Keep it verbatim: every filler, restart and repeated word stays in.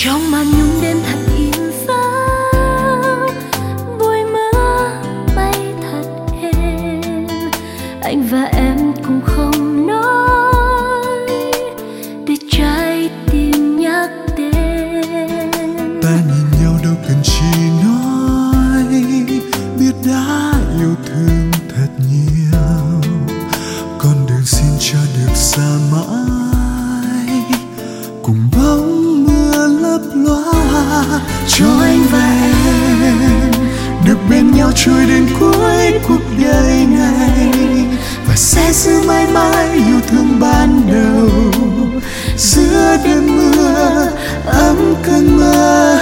Trong màn nhung đêm thật im vắng, bụi mưa bay thật êm. Anh và em cùng không nói, để trái tim nhắc tên. Ta nhìn nhau đâu cần chi nói, biết đã yêu thương thật nhiều. Con đường xin cho được xa mãi, cùng bóng mưa lấp loa. Cho anh và em được bên nhau trôi đến cuối cuộc đời này, và sẽ giữ mãi mãi yêu thương ban đầu giữa đêm mưa ấm cơn mơ.